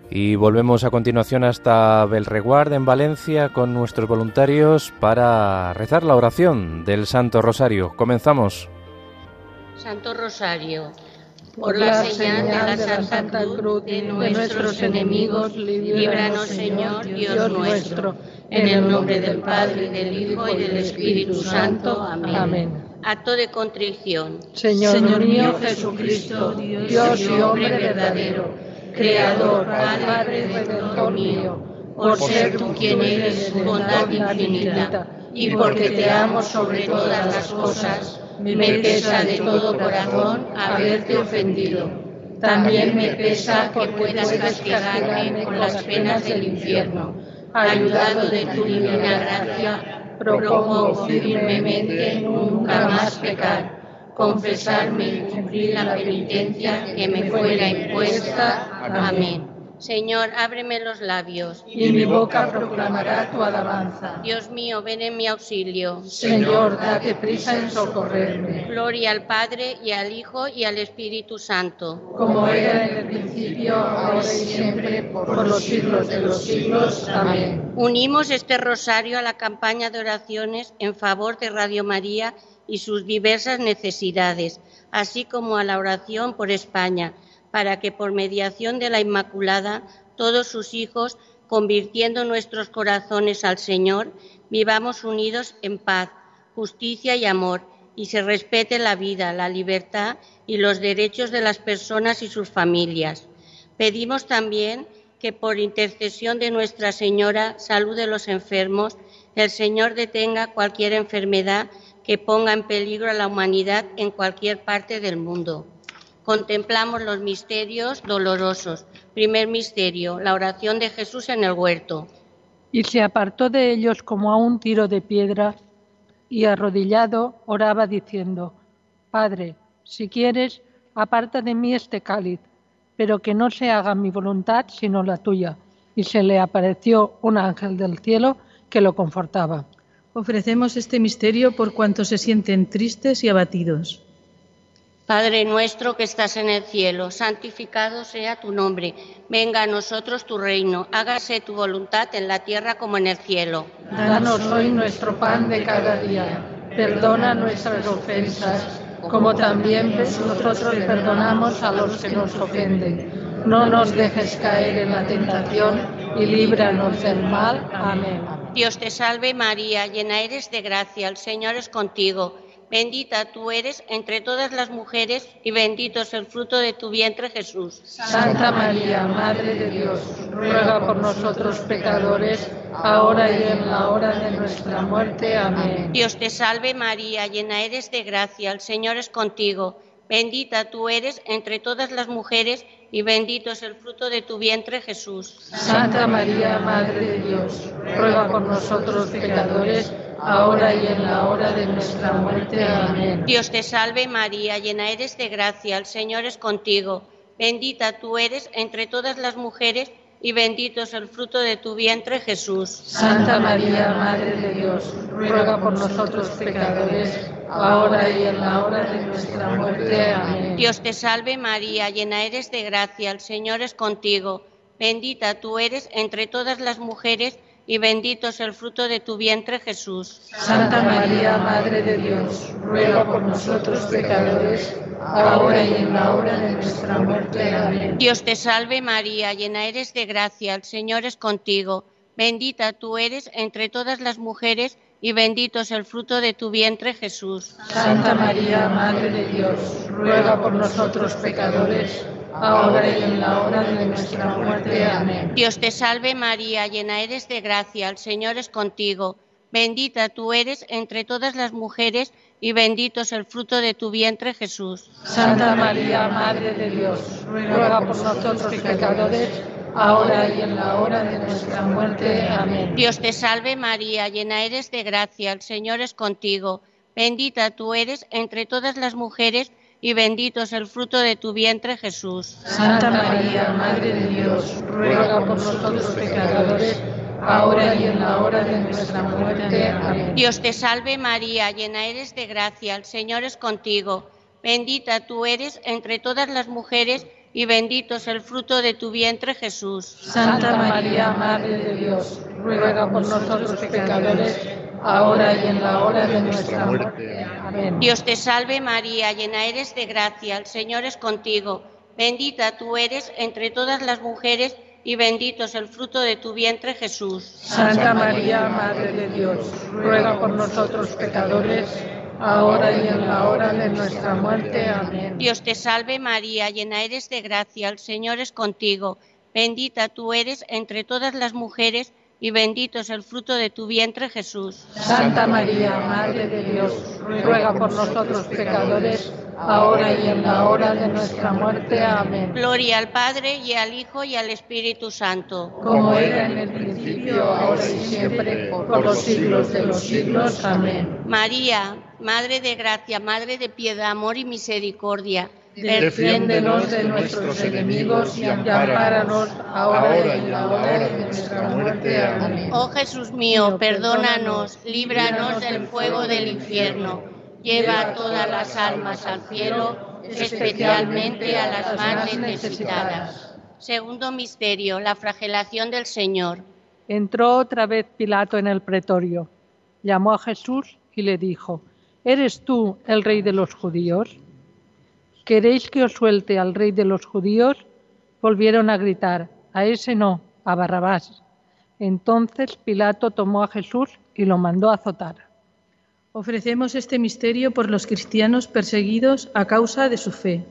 Y volvemos a continuación hasta Belreguard, en Valencia, con nuestros voluntarios para rezar la oración del Santo Rosario. Comenzamos. Santo Rosario, por la señal de la Santa Cruz de nuestros enemigos, líbranos, Señor, Dios nuestro, en el nombre del Padre, y del Hijo, y del Espíritu Santo. Amén. Acto de contrición. Señor mío Jesucristo, Dios y hombre verdadero, Creador, Padre, Redentor mío, por ser tú quien eres bondad infinita, y porque te amo sobre todas las cosas, me pesa de todo corazón haberte ofendido. También me pesa que puedas castigarme con las penas del infierno. Ayudado de tu divina gracia, propongo firmemente nunca más pecar, confesarme y cumplir la penitencia que me fuera impuesta. Amén. Señor, ábreme los labios, y mi boca proclamará tu alabanza. Dios mío, ven en mi auxilio. Señor, date prisa en socorrerme. Gloria al Padre, y al Hijo, y al Espíritu Santo. Como era en el principio, ahora y siempre, por los siglos de los siglos. Amén. Unimos este rosario a la campaña de oraciones en favor de Radio María y sus diversas necesidades, así como a la oración por España, para que por mediación de la Inmaculada, todos sus hijos, convirtiendo nuestros corazones al Señor, vivamos unidos en paz, justicia y amor, y se respete la vida, la libertad y los derechos de las personas y sus familias. Pedimos también que por intercesión de Nuestra Señora, salud de los enfermos, el Señor detenga cualquier enfermedad que ponga en peligro a la humanidad en cualquier parte del mundo. Contemplamos los misterios dolorosos. Primer misterio, la oración de Jesús en el huerto. Y se apartó de ellos como a un tiro de piedra, y arrodillado oraba diciendo: Padre, si quieres, aparta de mí este cáliz, pero que no se haga mi voluntad sino la tuya. Y se le apareció un ángel del cielo que lo confortaba. Ofrecemos este misterio por cuantos se sienten tristes y abatidos. Padre nuestro que estás en el cielo, santificado sea tu nombre. Venga a nosotros tu reino, hágase tu voluntad en la tierra como en el cielo. Danos hoy nuestro pan de cada día. Perdona nuestras ofensas, como también nosotros perdonamos a los que nos ofenden. No nos dejes caer en la tentación y líbranos del mal. Amén. Dios te salve María, llena eres de gracia, el Señor es contigo. Bendita tú eres entre todas las mujeres y bendito es el fruto de tu vientre, Jesús. Santa María, Madre de Dios, ruega por nosotros pecadores, ahora y en la hora de nuestra muerte. Amén. Dios te salve María, llena eres de gracia, el Señor es contigo. Bendita tú eres entre todas las mujeres y bendito es el fruto de tu vientre, Jesús. Santa María, Madre de Dios, ruega por nosotros pecadores, ahora y en la hora de nuestra muerte. Amén. Dios te salve María, llena eres de gracia, el Señor es contigo. Bendita tú eres entre todas las mujeres y bendito es el fruto de tu vientre, Jesús. Santa María, Madre de Dios, ruega por nosotros pecadores, ahora y en la hora de nuestra muerte. Amén. Dios te salve María, llena eres de gracia, el Señor es contigo. Bendita tú eres entre todas las mujeres y bendito es el fruto de tu vientre, Jesús. Santa María, Madre de Dios, ruega por nosotros pecadores, ahora y en la hora de nuestra muerte. Amén. Dios te salve María, llena eres de gracia, el Señor es contigo. Bendita tú eres entre todas las mujeres y bendito es el fruto de tu vientre, Jesús. Santa María, Madre de Dios, ruega por nosotros pecadores, ahora y en la hora de nuestra muerte. Amén. Dios te salve María, llena eres de gracia, el Señor es contigo. Bendita tú eres entre todas las mujeres y bendito es el fruto de tu vientre, Jesús. Santa María, Madre de Dios, ruega por nosotros pecadores, ahora y en la hora de nuestra muerte. Amén. Dios te salve María, llena eres de gracia, el Señor es contigo. Bendita tú eres entre todas las mujeres y bendito es el fruto de tu vientre, Jesús. Santa María, Madre de Dios, ruega por nosotros pecadores, ahora y en la hora de nuestra muerte. Amén. Dios te salve María, llena eres de gracia, el Señor es contigo. Bendita tú eres entre todas las mujeres y bendito es el fruto de tu vientre, Jesús. Santa María, Madre de Dios, ruega por nosotros pecadores, ahora y en la hora de nuestra muerte. Amén. Dios te salve María, llena eres de gracia, el Señor es contigo. Bendita tú eres entre todas las mujeres y bendito es el fruto de tu vientre, Jesús. Santa María, Madre de Dios, ruega por nosotros pecadores, ahora y en la hora de nuestra muerte. Amén. Dios te salve María, llena eres de gracia, el Señor es contigo. Bendita tú eres entre todas las mujeres y bendito es el fruto de tu vientre, Jesús. Santa María, Madre de Dios, ruega por nosotros pecadores, ahora y en la hora de nuestra muerte. Amén. Gloria al Padre, y al Hijo, y al Espíritu Santo. Como era en el principio, ahora y siempre, por los siglos de los siglos. Amén. María, Madre de gracia, Madre de piedad, amor y misericordia, Defiéndenos de nuestros enemigos y ampáranos ahora y en la hora de nuestra muerte. Amén. Oh Jesús mío, perdónanos, líbranos del fuego del infierno, lleva a todas las almas al cielo, especialmente a las más necesitadas. Segundo misterio, la flagelación del Señor. Entró otra vez Pilato en el pretorio, llamó a Jesús y le dijo: ¿Eres tú el rey de los judíos? ¿Queréis que os suelte al rey de los judíos? Volvieron a gritar: a ese no, a Barrabás. Entonces Pilato tomó a Jesús y lo mandó azotar. Ofrecemos este misterio por los cristianos perseguidos a causa de su fe.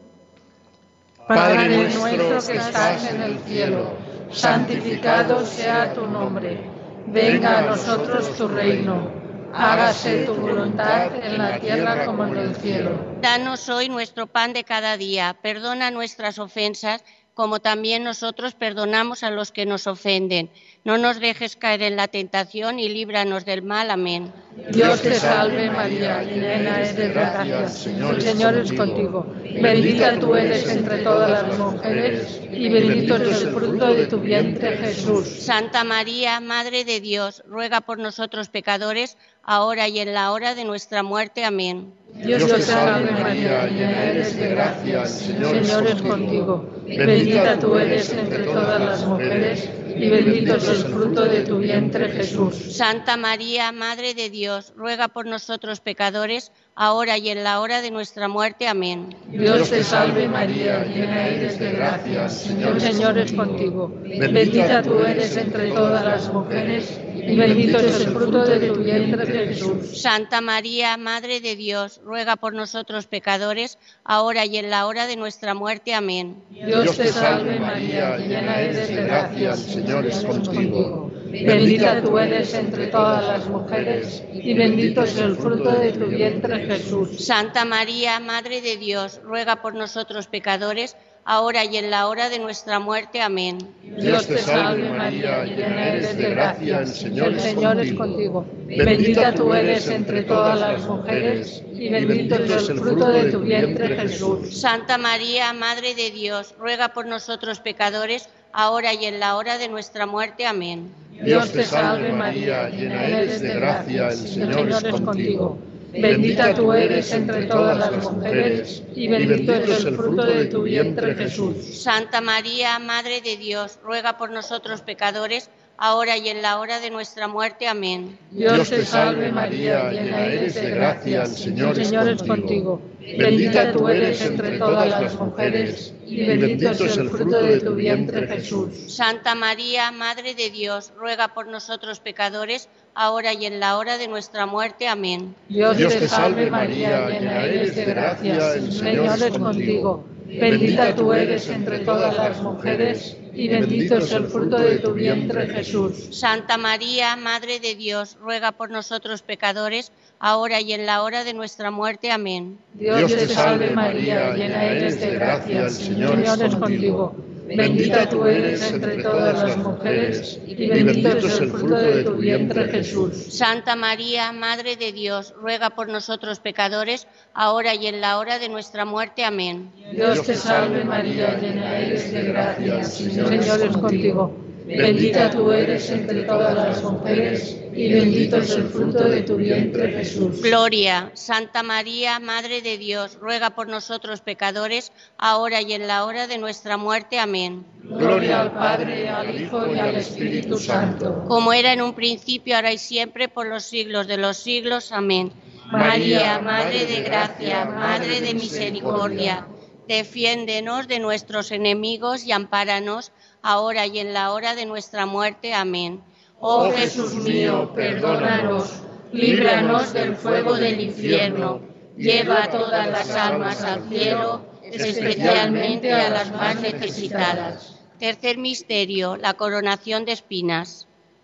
Padre nuestro que estás en el cielo, santificado sea tu nombre. Venga a nosotros tu reino. Hágase tu voluntad en la tierra como en el cielo. Danos hoy nuestro pan de cada día. Perdona nuestras ofensas, como también nosotros perdonamos a los que nos ofenden. No nos dejes caer en la tentación y líbranos del mal. Amén. Dios te salve María, llena eres de gracia, el Señor es contigo. Bendita tú eres entre todas las mujeres y bendito es el fruto de tu vientre, Jesús. Santa María, Madre de Dios, ruega por nosotros pecadores, ahora y en la hora de nuestra muerte. Amén. Dios te salve María, llena eres de gracia, el Señor es contigo. Bendita tú eres entre todas las mujeres y bendito es el fruto de tu vientre, Jesús. Santa María, Madre de Dios, ruega por nosotros pecadores, ahora y en la hora de nuestra muerte. Amén. Dios te salve María, llena eres de gracia, el Señor es contigo. Bendita tú eres entre todas las mujeres y bendito es el fruto de tu vientre, Jesús. Santa María, Madre de Dios, ruega por nosotros pecadores, ahora y en la hora de nuestra muerte. Amén. Dios te salve María, llena eres de gracia, el Señor es contigo. Bendita tú eres entre todas las mujeres y bendito es el fruto de tu vientre, Jesús. Santa María, Madre de Dios, ruega por nosotros pecadores, ahora y en la hora de nuestra muerte. Amén. Dios te salve María, llena eres de gracia, el Señor es contigo. Bendita tú eres entre todas las mujeres y bendito es el fruto de tu vientre, Jesús. Santa María, Madre de Dios, ruega por nosotros pecadores, ahora y en la hora de nuestra muerte. Amén. Dios te salve María, llena eres de gracia, el Señor es contigo. Bendita tú eres entre todas las mujeres y bendito es el fruto de tu vientre, Jesús. Santa María, Madre de Dios, ruega por nosotros pecadores, ahora y en la hora de nuestra muerte. Amén. Dios te salve María, llena eres de gracia, el Señor es contigo. Bendita tú eres entre todas las mujeres y bendito es el fruto de tu vientre, Jesús. Santa María, Madre de Dios, ruega por nosotros pecadores, ahora y en la hora de nuestra muerte. Amén. Dios te salve María, llena eres de gracia, el Señor es contigo. Bendita tú eres entre todas las mujeres y bendito es el fruto de tu vientre, Jesús. Santa María, Madre de Dios, ruega por nosotros pecadores, ahora y en la hora de nuestra muerte. Amén. Dios te salve María, llena eres de gracia, el Señor es contigo. Bendita tú eres entre todas las mujeres y bendito es el fruto de tu vientre, Jesús. Santa María, Madre de Dios, ruega por nosotros pecadores, ahora y en la hora de nuestra muerte. Amén. Dios te salve María, llena eres de gracia, el Señor es contigo. Bendita tú eres entre todas las mujeres, y bendito es el fruto de tu vientre, Jesús. Gloria, Santa María, Madre de Dios, ruega por nosotros pecadores, ahora y en la hora de nuestra muerte. Amén. Gloria al Padre, al Hijo y al Espíritu Santo. Como era en un principio, ahora y siempre, por los siglos de los siglos. Amén. María, Madre de Gracia, Madre de Misericordia, defiéndenos de nuestros enemigos y ampáranos, ahora y en la hora de nuestra muerte. Amén. Oh Jesús mío, perdónanos, líbranos del fuego del infierno, lleva todas las almas al cielo, especialmente a las más necesitadas. Tercer misterio, la coronación de espinas.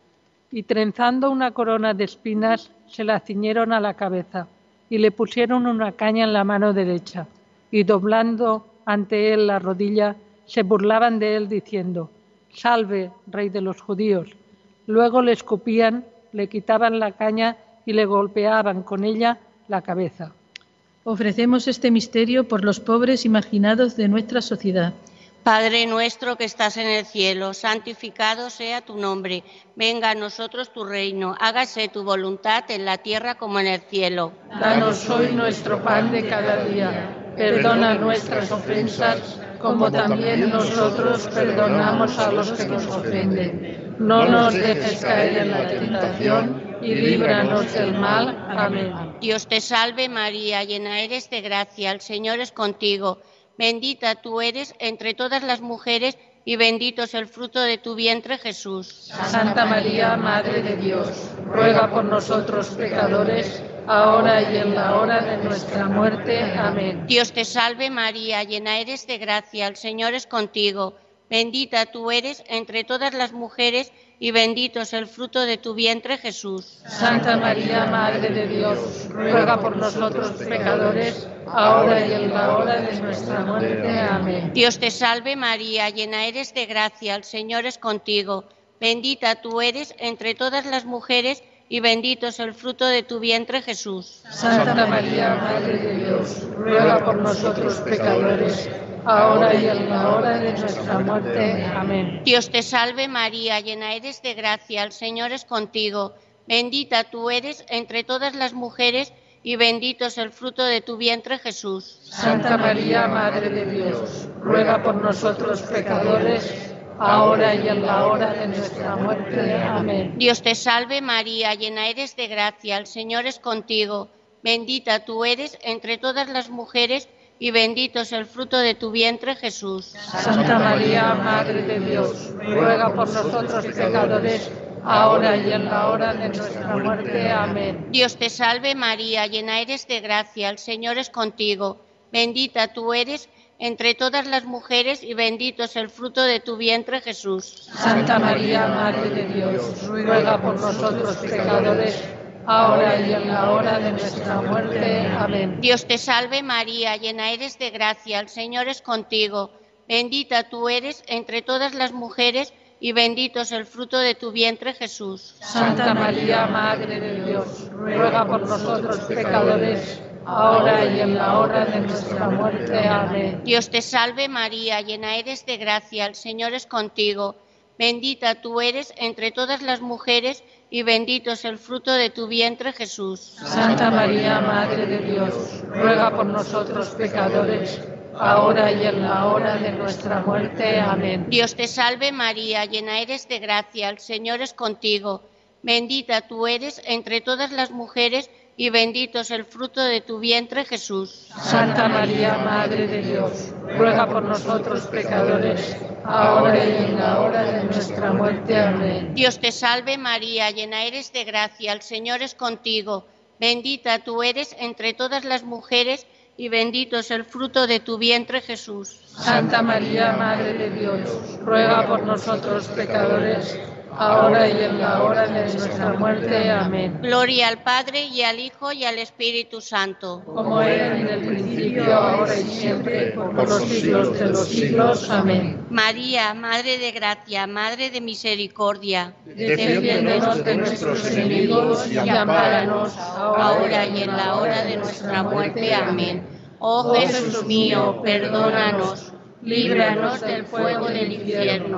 Y trenzando una corona de espinas, se la ciñeron a la cabeza, y le pusieron una caña en la mano derecha, y doblando ante él la rodilla, se burlaban de él diciendo: «Salve, Rey de los judíos». Luego le escupían, le quitaban la caña y le golpeaban con ella la cabeza. Ofrecemos este misterio por los pobres y marginados de nuestra sociedad. Padre nuestro que estás en el cielo, santificado sea tu nombre. Venga a nosotros tu reino, hágase tu voluntad en la tierra como en el cielo. Danos hoy nuestro pan de cada día. Perdona nuestras ofensas, como también nosotros perdonamos a los que nos ofenden. No nos dejes caer en la tentación y líbranos del mal. Amén. Dios te salve María, llena eres de gracia, el Señor es contigo. Bendita tú eres entre todas las mujeres y bendito es el fruto de tu vientre, Jesús. Santa María, Madre de Dios, ruega por nosotros pecadores, ahora y en la hora de nuestra muerte. Amén. Dios te salve María, llena eres de gracia, el Señor es contigo. Bendita tú eres entre todas las mujeres y bendito es el fruto de tu vientre, Jesús. Santa María, Madre de Dios, ruega por nosotros pecadores, ahora y en la hora de nuestra muerte. Amén. Dios te salve María, llena eres de gracia, el Señor es contigo. Bendita tú eres entre todas las mujeres y bendito es el fruto de tu vientre, Jesús. Santa María, Madre de Dios, ruega por nosotros pecadores, ahora y en la hora de nuestra muerte. Amén. Dios te salve María, llena eres de gracia, el Señor es contigo. Bendita tú eres entre todas las mujeres y bendito es el fruto de tu vientre, Jesús. Santa María, Madre de Dios, ruega por nosotros pecadores, ahora y en la hora de nuestra muerte. Amén. Dios te salve María, llena eres de gracia, el Señor es contigo. Bendita tú eres entre todas las mujeres y bendito es el fruto de tu vientre, Jesús. Santa María, Madre de Dios, ruega por nosotros pecadores, ahora y en la hora de nuestra muerte. Amén. Dios te salve María, llena eres de gracia, el Señor es contigo. Bendita tú eres entre todas las mujeres y bendito es el fruto de tu vientre, Jesús. Santa María, Madre de Dios, ruega por nosotros pecadores, ahora y en la hora de nuestra muerte. Amén. Dios te salve María, llena eres de gracia, el Señor es contigo. Bendita tú eres entre todas las mujeres y bendito es el fruto de tu vientre, Jesús. Santa María, Madre de Dios, ruega por nosotros pecadores, ahora y en la hora de nuestra muerte. Amén. Dios te salve María, llena eres de gracia, el Señor es contigo. Bendita tú eres entre todas las mujeres y bendito es el fruto de tu vientre, Jesús. Santa María, Madre de Dios, ruega por nosotros pecadores, ahora y en la hora de nuestra muerte. Amén. Dios te salve María, llena eres de gracia, el Señor es contigo. Bendita tú eres entre todas las mujeres y bendito es el fruto de tu vientre, Jesús. Santa María, Madre de Dios, ruega por nosotros pecadores, ahora y en la hora de nuestra muerte. Amén. Dios te salve María, llena eres de gracia, el Señor es contigo. Bendita tú eres entre todas las mujeres y bendito es el fruto de tu vientre, Jesús. Santa María, Madre de Dios, ruega por nosotros pecadores, ahora y en la hora de nuestra muerte. Amén. Gloria al Padre y al Hijo y al Espíritu Santo. Como era en el principio, ahora y siempre, por los siglos de los siglos. Amén. María, Madre de Gracia, Madre de Misericordia, defiéndenos de nuestros enemigos y ampáranos, ahora y en la hora de nuestra muerte. Amén. Oh Jesús mío, perdónanos, líbranos del fuego del infierno,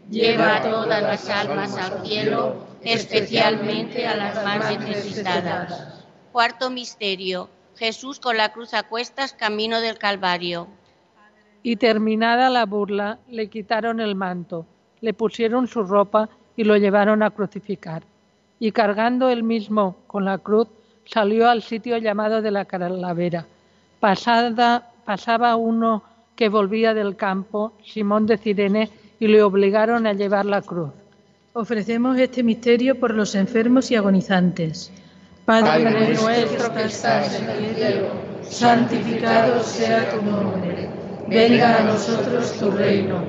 lleva a todas las almas al cielo, especialmente a las más necesitadas. Cuarto misterio. Jesús con la cruz a cuestas, camino del Calvario. Y terminada la burla, le quitaron el manto, le pusieron su ropa y lo llevaron a crucificar. Y cargando él mismo con la cruz, salió al sitio llamado de la Calavera. Pasaba uno que volvía del campo, Simón de Cirene, y le obligaron a llevar la cruz. Ofrecemos este misterio por los enfermos y agonizantes. Padre nuestro que estás en el cielo, santificado sea tu nombre. Venga a nosotros tu reino.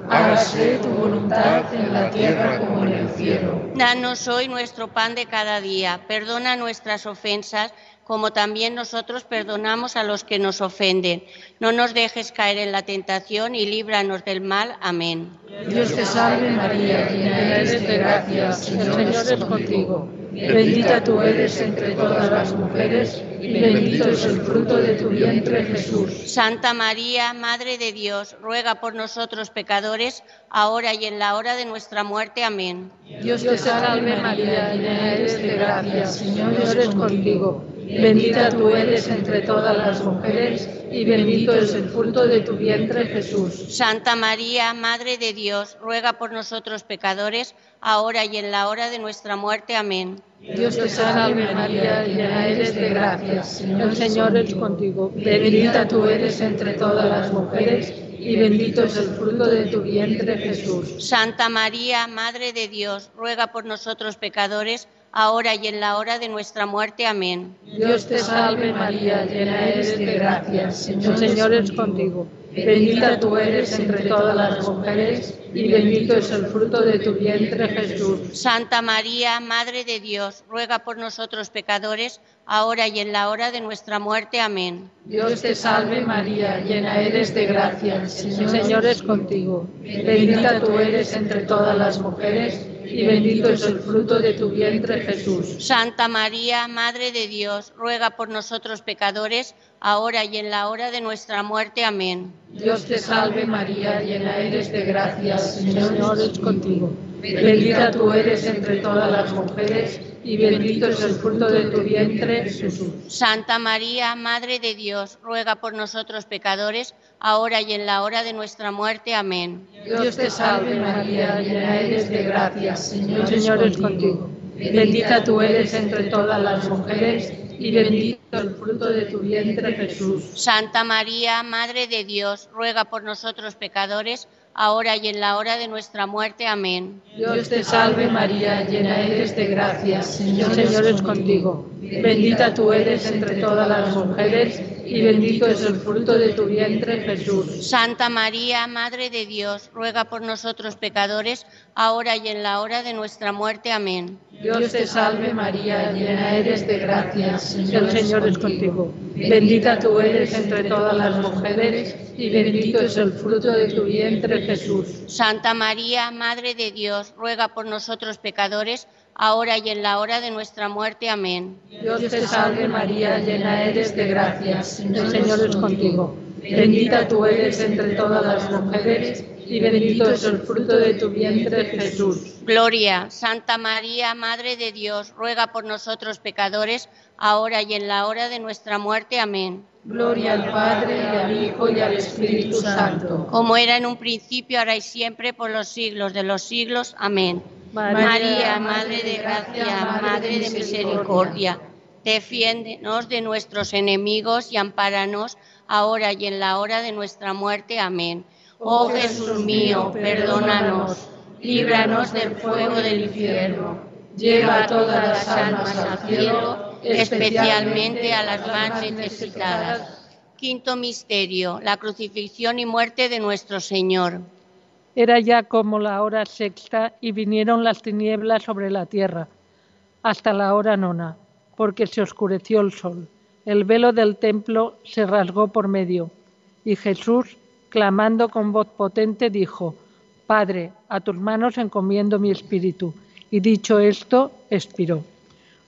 Hágase tu voluntad en la tierra como en el cielo. Danos hoy nuestro pan de cada día. Perdona nuestras ofensas, como también nosotros perdonamos a los que nos ofenden. No nos dejes caer en la tentación y líbranos del mal. Amén. Dios te salve María, llena eres de gracia, el Señor es contigo. Bendita tú eres entre todas las mujeres, y bendito es el fruto de tu vientre, Jesús. Santa María, Madre de Dios, ruega por nosotros pecadores, ahora y en la hora de nuestra muerte. Amén. Dios te salve María, llena eres de gracia, el Señor es contigo. Bendita tú eres entre todas las mujeres, y bendito es el fruto de tu vientre, Jesús. Santa María, Madre de Dios, ruega por nosotros pecadores, ahora y en la hora de nuestra muerte. Amén. Dios te salve María, llena eres de gracia, el Señor es contigo. Bendita tú eres entre todas las mujeres, y bendito es el fruto de tu vientre, Jesús. Santa María, Madre de Dios, ruega por nosotros pecadores, ahora y en la hora de nuestra muerte. Amén. Dios te salve María, llena eres de gracia, el Señor es contigo. Bendita tú eres entre todas las mujeres, y bendito es el fruto de tu vientre, Jesús. Santa María, Madre de Dios, ruega por nosotros pecadores, ahora y en la hora de nuestra muerte. Amén. Dios te salve María, llena eres de gracia, el Señor es contigo. Bendita tú eres entre todas las mujeres, y bendito es el fruto de tu vientre, Jesús. Santa María, Madre de Dios, ruega por nosotros pecadores, ahora y en la hora de nuestra muerte. Amén. Dios te salve María, llena eres de gracia, el Señor es contigo. Bendita tú eres entre todas las mujeres, y bendito es el fruto de tu vientre, Jesús. Santa María, Madre de Dios, ruega por nosotros pecadores, ahora y en la hora de nuestra muerte. Amén. Dios te salve María, llena eres de gracia, el Señor es contigo. Bendita tú eres entre todas las mujeres, y bendito el fruto de tu vientre, Jesús. Santa María, Madre de Dios, ruega por nosotros pecadores, ahora y en la hora de nuestra muerte. Amén. Dios te salve María, llena eres de gracia, el Señor es contigo. Bendita tú eres entre todas las mujeres, y bendito es el fruto de tu vientre, Jesús. Santa María, Madre de Dios, ruega por nosotros pecadores, ahora y en la hora de nuestra muerte. Amén. Dios te salve María, llena eres de gracia, el Señor es contigo. Bendita tú eres entre todas las mujeres, y bendito es el fruto de tu vientre, Jesús. Santa María, Madre de Dios, ruega por nosotros pecadores, ahora y en la hora de nuestra muerte. Amén. Dios te salve María, llena eres de gracia, el Señor es contigo. Bendita tú eres entre todas las mujeres, y bendito es el fruto de tu vientre, Jesús. Gloria. Santa María, Madre de Dios, ruega por nosotros pecadores, ahora y en la hora de nuestra muerte. Amén. Gloria al Padre, y al Hijo, y al Espíritu Santo. Como era en un principio, ahora y siempre, por los siglos de los siglos. Amén. María, Madre de Gracia, Madre de Misericordia, defiéndenos de nuestros enemigos y ampáranos ahora y en la hora de nuestra muerte. Amén. Oh Jesús mío, perdónanos, líbranos del fuego del infierno, lleva a todas las almas al cielo, especialmente a las más necesitadas. Quinto misterio, la crucifixión y muerte de nuestro Señor. Era ya como la hora sexta, y vinieron las tinieblas sobre la tierra, hasta la hora nona, porque se oscureció el sol. El velo del templo se rasgó por medio, y Jesús, clamando con voz potente, dijo: Padre, a tus manos encomiendo mi espíritu. Y dicho esto, expiró.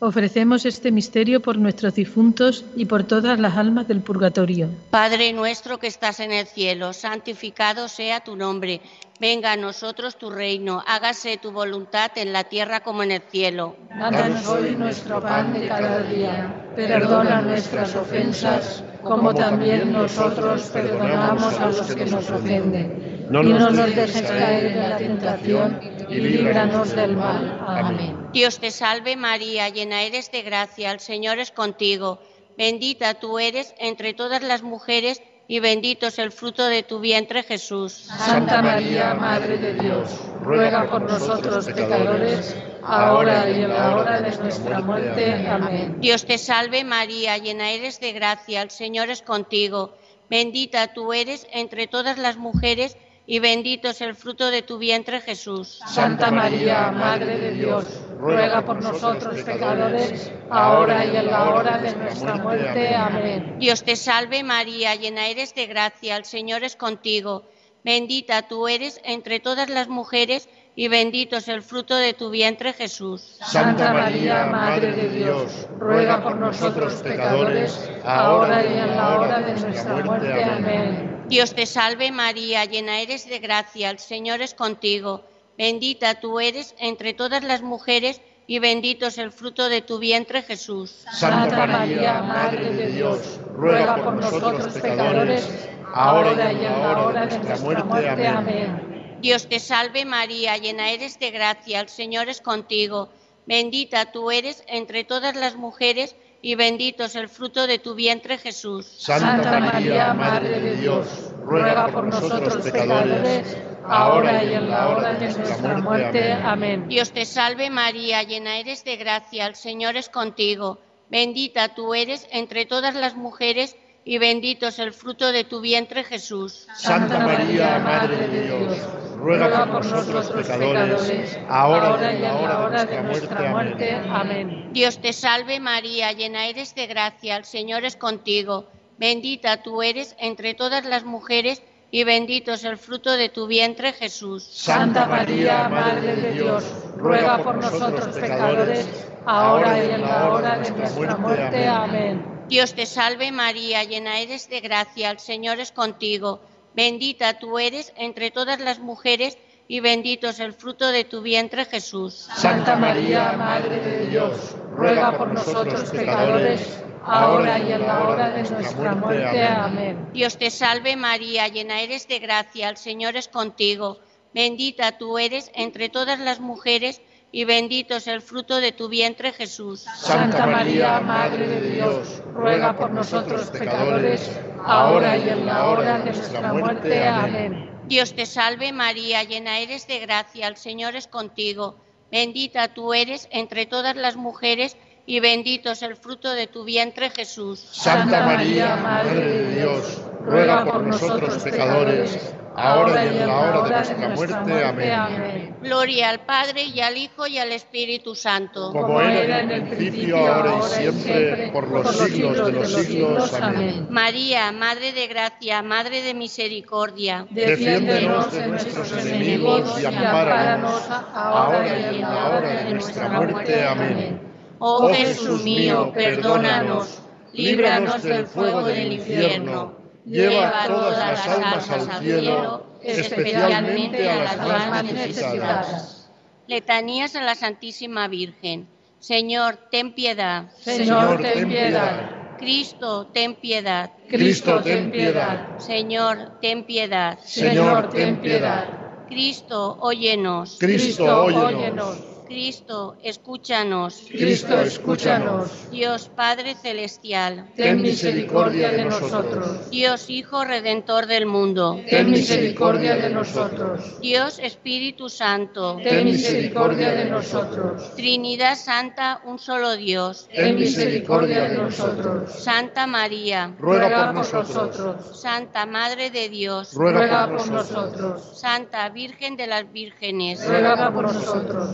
Ofrecemos este misterio por nuestros difuntos y por todas las almas del purgatorio. Padre nuestro que estás en el cielo, santificado sea tu nombre. Venga a nosotros tu reino, hágase tu voluntad en la tierra como en el cielo. Danos hoy nuestro pan de cada día. Perdona nuestras ofensas, como también nosotros perdonamos a los que nos ofenden. Y no nos dejes caer en la tentación, y líbranos del mal. Amén. Dios te salve María, llena eres de gracia, el Señor es contigo. Bendita tú eres entre todas las mujeres, y bendito es el fruto de tu vientre, Jesús. Santa María, Madre de Dios, ruega por nosotros pecadores, ahora y en la hora de nuestra muerte. Amén. Dios te salve María, llena eres de gracia, el Señor es contigo. Bendita tú eres entre todas las mujeres, y bendito es el fruto de tu vientre, Jesús. Santa María, Madre de Dios, ruega por nosotros pecadores, ahora y en la hora de nuestra muerte. Amén. Dios te salve María, llena eres de gracia, el Señor es contigo. Bendita tú eres entre todas las mujeres, y bendito es el fruto de tu vientre, Jesús. Santa María, Madre de Dios, ruega por nosotros pecadores, ahora y en la hora de nuestra muerte. Amén. Dios te salve María, llena eres de gracia, el Señor es contigo. Bendita tú eres entre todas las mujeres, y bendito es el fruto de tu vientre, Jesús. Santa María, Madre de Dios, ruega por nosotros pecadores, ahora y en la hora de nuestra muerte. Amén. Dios te salve María, llena eres de gracia, el Señor es contigo. Bendita tú eres entre todas las mujeres, y bendito es el fruto de tu vientre, Jesús. Santa María, Madre de Dios, ruega por nosotros pecadores, ahora y en la hora de nuestra muerte. Amén. Dios te salve María, llena eres de gracia, el Señor es contigo. Bendita tú eres entre todas las mujeres, y bendito es el fruto de tu vientre, Jesús. Santa María, Madre de Dios, ruega por nosotros pecadores, ahora y en la hora de nuestra muerte. Amén. Dios te salve María, llena eres de gracia, el Señor es contigo. Bendita tú eres entre todas las mujeres, y bendito es el fruto de tu vientre, Jesús. Santa María, Madre de Dios, ruega por nosotros pecadores, ahora y en la hora de nuestra muerte. Amén. Dios te salve María, llena eres de gracia, el Señor es contigo. Bendita tú eres entre todas las mujeres, y bendito es el fruto de tu vientre, Jesús. Santa María, Madre de Dios, ruega por nosotros pecadores, ahora y en la hora de nuestra muerte. Amén. Dios te salve María, llena eres de gracia, el Señor es contigo. Bendita tú eres entre todas las mujeres, y bendito es el fruto de tu vientre, Jesús. Santa María, Madre de Dios, ruega por nosotros pecadores, ahora y en la hora de nuestra muerte. Amén. Dios te salve María, llena eres de gracia, el Señor es contigo. Bendita tú eres entre todas las mujeres, y bendito es el fruto de tu vientre, Jesús. Santa María, Madre de Dios, ruega por nosotros pecadores, ahora y en la hora de nuestra muerte. Amén. Gloria al Padre, y al Hijo, y al Espíritu Santo. Como era en el principio, ahora y siempre, por los siglos de los siglos. Amén. María, Madre de gracia, Madre de misericordia, Defiéndenos de nuestros enemigos y ampáranos, ahora y en la hora de nuestra muerte. Amén. Oh Jesús mío, perdónanos, líbranos del fuego del infierno, lleva todas las almas al cielo, especialmente a las más necesitadas. Letanías a la Santísima Virgen. Señor, ten piedad. Señor, ten piedad. Cristo, ten piedad. Cristo, ten piedad. Señor, ten piedad. Señor, ten piedad. Cristo, óyenos. Cristo, óyenos. Cristo, escúchanos. Cristo, escúchanos. Dios Padre Celestial, Ten misericordia de nosotros. Dios Hijo Redentor del mundo, Ten misericordia de nosotros. Dios Espíritu Santo, Ten misericordia de nosotros. Trinidad Santa, un solo Dios, Ten misericordia de nosotros. Santa María, Ruega por nosotros. Santa Madre de Dios, Ruega por nosotros. Santa Virgen de las Vírgenes, Ruega por nosotros. Madre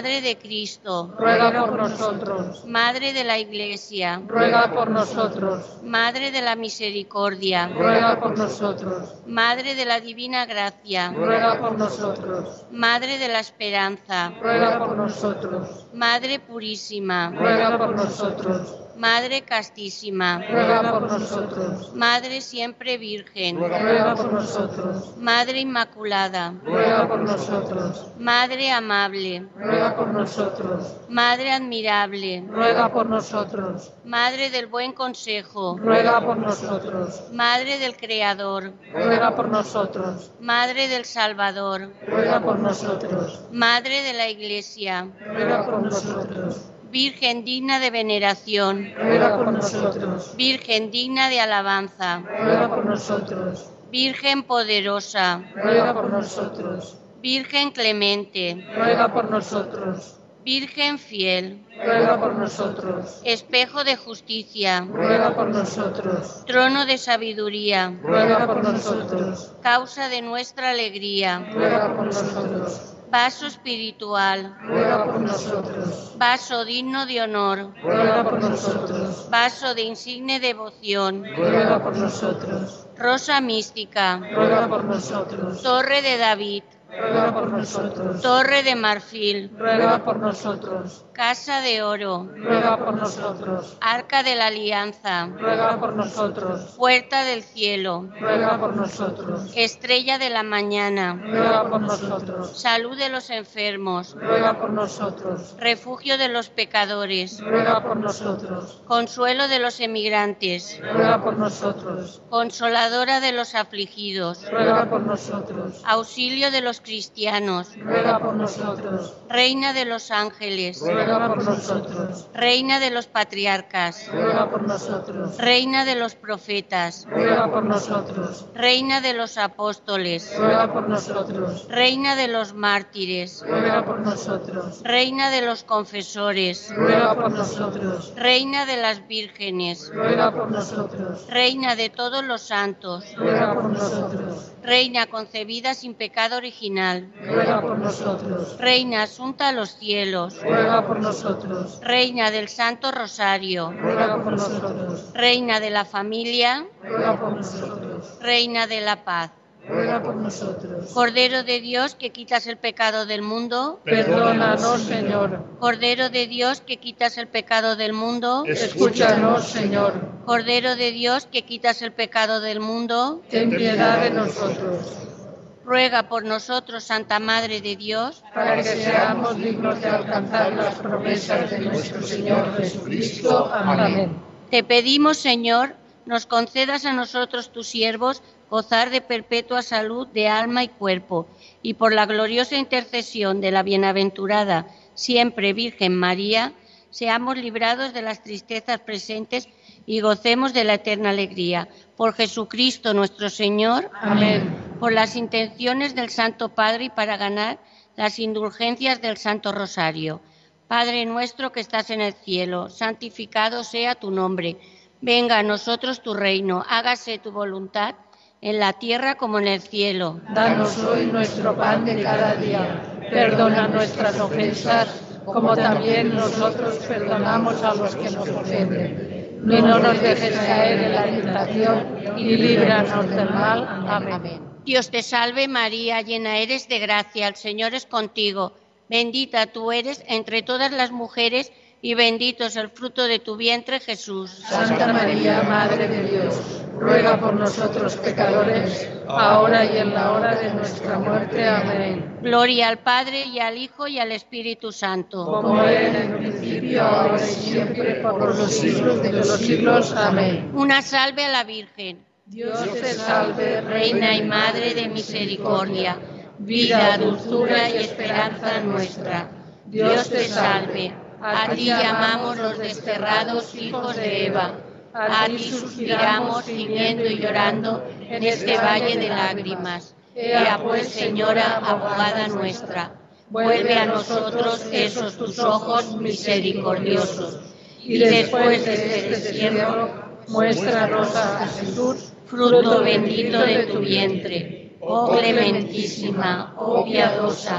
Madre de Cristo, ruega por nosotros. Madre de la Iglesia, Ruega por nosotros. Madre de la Misericordia, Ruega por nosotros. Madre de la Divina Gracia, Ruega por nosotros. Madre de la Esperanza, Ruega por nosotros. Madre Purísima, Ruega por nosotros. Madre Castísima, Ruega por nosotros. Madre Siempre Virgen, Ruega por nosotros. Madre Inmaculada, Ruega por nosotros. Madre Amable, Ruega por nosotros. Madre Admirable, Ruega por nosotros. Madre del Buen Consejo, Ruega por nosotros. Madre del Creador, Ruega por nosotros. Madre del Salvador, Ruega por nosotros. Madre de la Iglesia, Ruega por nosotros. Virgen digna de veneración, Ruega por nosotros. Virgen digna de alabanza, Ruega por nosotros. Virgen poderosa, Ruega por nosotros. Virgen clemente, Ruega por nosotros. Virgen fiel, Ruega por nosotros. espejo de justicia, Ruega por nosotros. trono de sabiduría, Ruega por nosotros. causa de nuestra alegría, Ruega por nosotros. vaso espiritual, Ruega por nosotros. vaso digno de honor, Ruega por nosotros. vaso de insigne devoción, Ruega por nosotros. rosa mística, Ruega por nosotros. torre de David, Ruega por nosotros. torre de marfil, Ruega por nosotros. casa de oro, Ruega por nosotros. arca de la alianza, Ruega por nosotros. puerta del cielo, Ruega por nosotros. estrella de la mañana, Ruega por nosotros. salud de los enfermos, Ruega por nosotros. refugio de los pecadores, Ruega por nosotros. consuelo de los emigrantes, Ruega por nosotros. consoladora de los afligidos, Ruega por nosotros. auxilio de los cristianos, Ruega por nosotros. reina de los ángeles, Ruega por nosotros. reina de los patriarcas, Ruega por nosotros. reina de los profetas, Ruega por nosotros. reina de los apóstoles, Ruega por nosotros. reina de los mártires, Ruega por nosotros. reina de los confesores, Ruega por nosotros. reina de las vírgenes, Ruega por nosotros. reina de todos los santos, Ruega por nosotros. reina concebida sin pecado original, Ruega por nosotros. reina asunta a los cielos, Ruega por nosotros. reina del Santo Rosario, Ruega por nosotros. reina de la familia, Ruega por nosotros. reina de la paz. Ruega por nosotros. Cordero de Dios que quitas el pecado del mundo, Perdónanos, Señor. Cordero de Dios que quitas el pecado del mundo, Escúchanos, Señor. Cordero de Dios que quitas el pecado del mundo, Ten piedad de nosotros, ruega por nosotros, Santa Madre de Dios, para que seamos dignos de alcanzar las promesas de nuestro Señor Jesucristo. Amén. Te pedimos, Señor, nos concedas a nosotros, tus siervos, gozar de perpetua salud de alma y cuerpo, y por la gloriosa intercesión de la bienaventurada siempre Virgen María, seamos librados de las tristezas presentes y gocemos de la eterna alegría. Por Jesucristo nuestro Señor. Amén. Por las intenciones del Santo Padre y para ganar las indulgencias del Santo Rosario. Padre nuestro que estás en el cielo, santificado sea tu nombre. Venga a nosotros tu reino, hágase tu voluntad en la tierra como en el cielo. Danos hoy nuestro pan de cada día. Perdona nuestras ofensas, como también nosotros perdonamos a los que nos ofenden. Y no nos dejes caer en la tentación, y líbranos del mal. Amén. Dios te salve María, llena eres de gracia, el Señor es contigo. Bendita tú eres entre todas las mujeres y bendito es el fruto de tu vientre, Jesús. Santa María, Madre de Dios, ruega por nosotros pecadores, ahora y en la hora de nuestra muerte. Amén. Gloria al Padre, y al Hijo, y al Espíritu Santo. Como era en el principio, ahora y siempre, por los siglos de los siglos. Amén. Una salve a la Virgen. Dios te salve, Reina y Madre de misericordia, vida, dulzura y esperanza nuestra. Dios te salve. A ti llamamos los desterrados hijos de Eva. A ti suspiramos gimiendo y llorando en este valle de lágrimas. Ea pues, Señora, abogada nuestra, vuelve a nosotros esos tus ojos misericordiosos. Y después de este destierro, muéstranos a Jesús, fruto bendito de tu vientre. Oh clementísima, oh piadosa,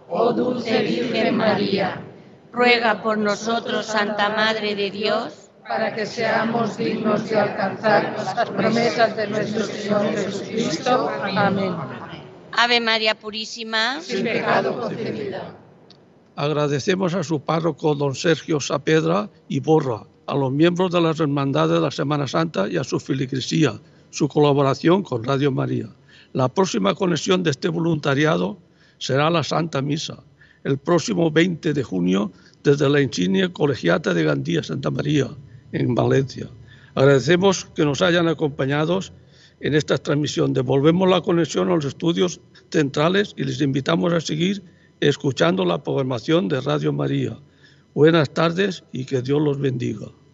Oh dulce Virgen María, ruega por nosotros, Santa Madre de Dios, para que seamos dignos de alcanzar las promesas de nuestro Señor Jesucristo. Amén. Ave María Purísima, sin pecado concebida. Agradecemos a su párroco, don Sergio Saavedra y Borra, a los miembros de las Hermandades de la Semana Santa y a su feligresía, su colaboración con Radio María. La próxima conexión de este voluntariado será la Santa Misa, el próximo 20 de junio desde la insigne Colegiata de Gandía Santa María, en Valencia. Agradecemos que nos hayan acompañado en esta transmisión. Devolvemos la conexión a los estudios centrales y les invitamos a seguir escuchando la programación de Radio María. Buenas tardes y que Dios los bendiga.